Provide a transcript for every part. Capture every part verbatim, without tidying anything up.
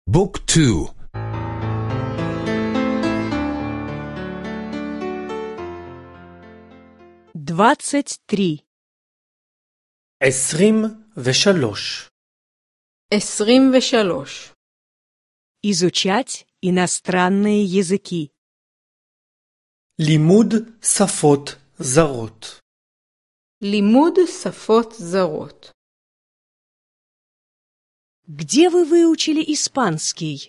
بوك تو. двадцать три. עשרים ושלוש. עשרים ושלוש. Изучать иностранные языки. לימוד שפות זרות. לימוד שפות זרות. Где вы выучили испанский?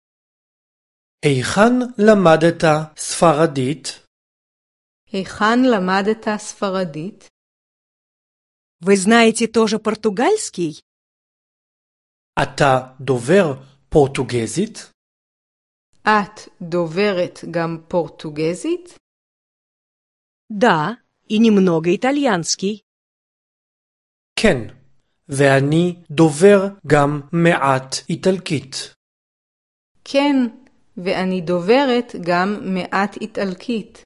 היכן למדת ספרדית? היכן למדת ספרדית? Вы знаете тоже португальский? אתה דובר פורטוגזית? את דוברת גם פורטוגזית? Да, и немного итальянский. כן, ואני דובר גם מעט איטלקית. כן, ואני דוברת גם מעט איטלקית.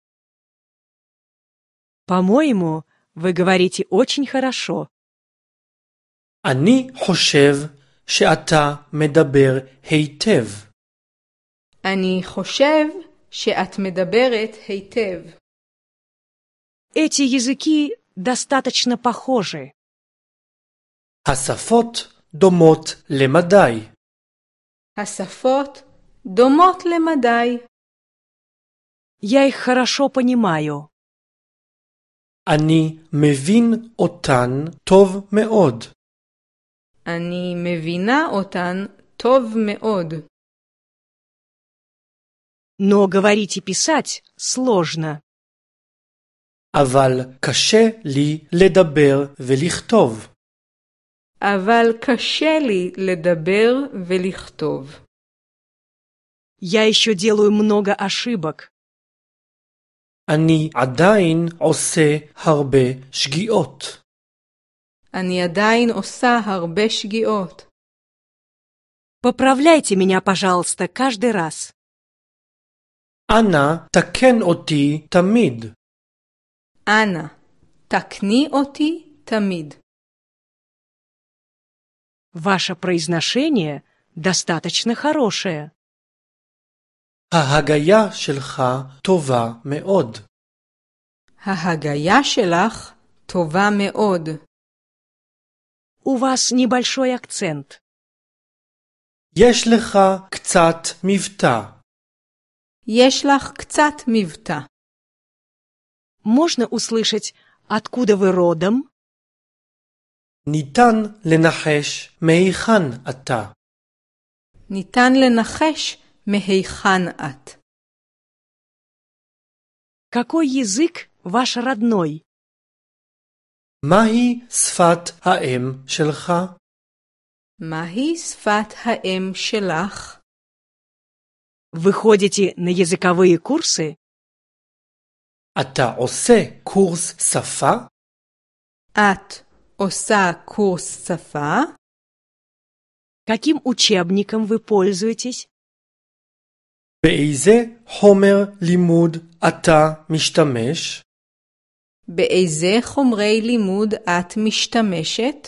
По-моему, вы говорите очень хорошо. אני חושב שאתה מדבר היטב. אני חושב שאת מדברת היטב. Эти языки достаточно похожи. השפות דומות למדי. השפות דומות למדי. Я их хорошо понимаю. אני מבין אותן טוב מאוד. אני מבינה אותן טוב מאוד. Но говорить и писать сложно. אבל קשה לי לדבר ולכתוב. אבל קשה לי לדבר ולכתוב. Я еще делаю много ошибок. אני עדיין עושה הרבה שגיאות. אני עדיין עושה הרבה שגיאות. Поправляйте меня, пожалуйста, каждый раз. אנא תקן אותי תמיד. אנא, תקני אותי תמיד. Ваше произношение достаточно хорошее. ההגיה שלך טובה מאוד. ההגיה שלך טובה מאוד. У вас небольшой акцент. יש לך קצת מבטא. יש לך קצת מבטא. Можно услышать, откуда вы родом? ניתן לנחש מהיכן אתה. ניתן לנחש מהיכן את. Какой язык ваш родной? מהי שפת האם שלך? מהי שפת האם שלך? Вы ходите на языковые курсы? אתה עושה קורס שפה? את עושה קורס שפה? Каким учебником вы пользуетесь? באיזה חומר לימוד אתה משתמש? באיזה חומרי לימוד את משתמשת?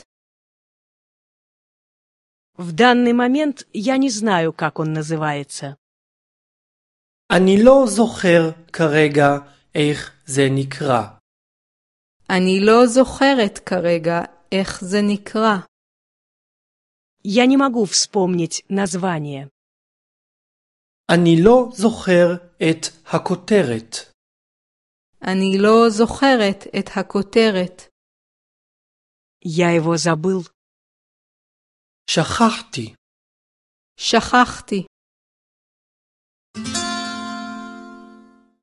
В данный момент я не знаю, как он называется. אני לא זוכר כרגע איך זה נקרא. אני לא זוכרת כרגע איך זה נקרא. Я не могу вспомнить название. אני לא זוכר את הכותרת. אני לא זוכרת את הכותרת. Я его забыл. שכחתי. שכחתי.